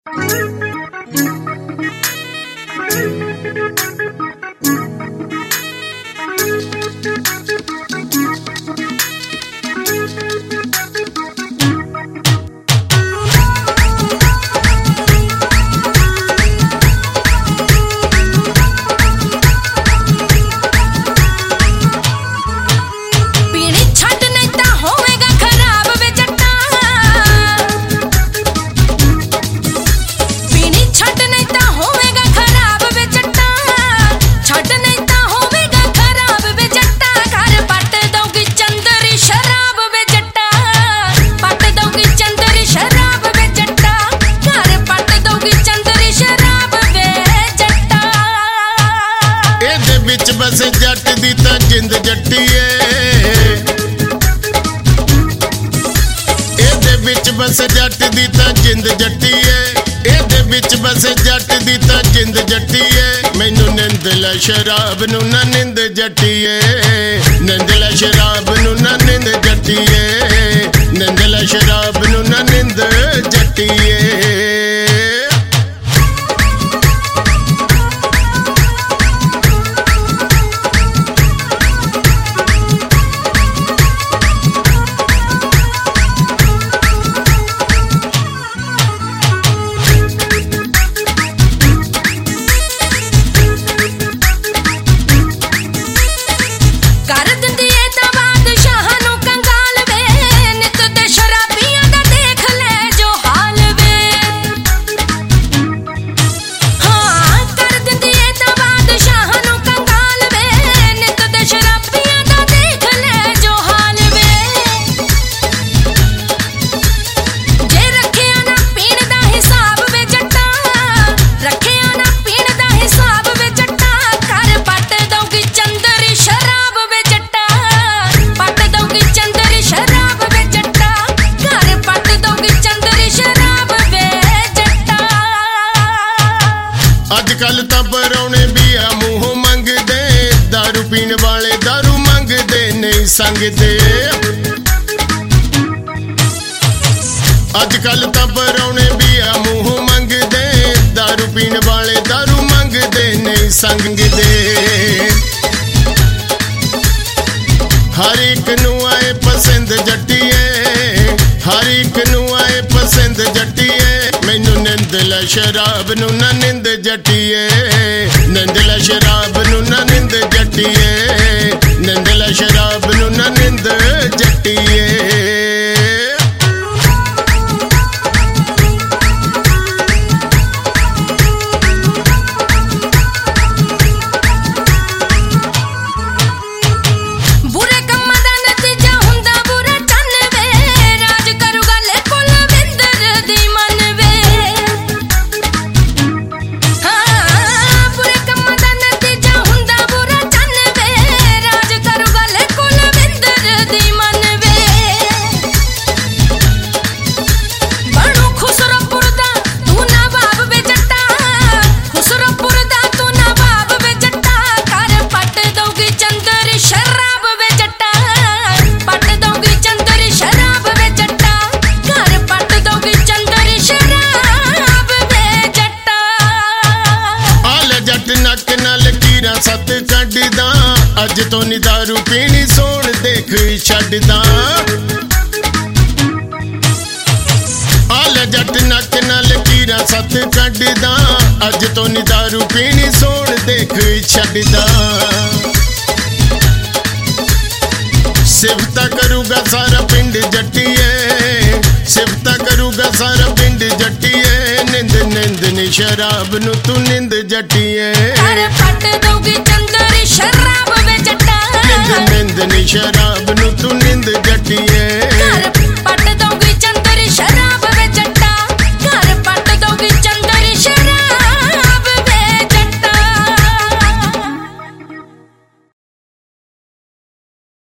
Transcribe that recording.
बस जट दी तां जिंद जट्टीए, एदे विच बस जट दी तां जिंद जट्टीए, एदे विच बस जट दी तां जिंद जट्टीए। मैनू निंदला शराब नू ना निंद जट्टीए, निंदला शराब नू ना निंद जट्टीए, निंदला शराब नू ना निंद जट्टीए। अजकल तां परौने भी आ मूंह मंगदे, दारू पीण वाले दारू मंगदे नहीं संगदे। अजकल तां परौने भी आ मूंह मंगदे, दारू पीण वाले दारू मंगदे नहीं संगदे। हर एक नू आए पसंद जट्टीए, हर एक नू आए पसंद जट्टीए। मैनू निंदला शराब नू ना निंद जट्टीए, निंदला शराब नू ना निंद जट्टीए, निंदला शराब नू ना निंद जट्टीए। सत कड्डदा अज तो नी दारू पीनी सोण देख छड्डदा। आल जट नक नाल कीरा सत कड्डदा अज तो नी दारू पीनी सोण देख छड्डदा। सिफता करूगा सारा पिंड जट्टीए, सिफता करूगा सारा पिंड जट्टीए। निंद निंद नी शराब नू तू निंद जट्टीए, पट दोगी चंदरी शराब वे जट्टा। निंद निंद नी शराब नू तू निंद जट्टीए।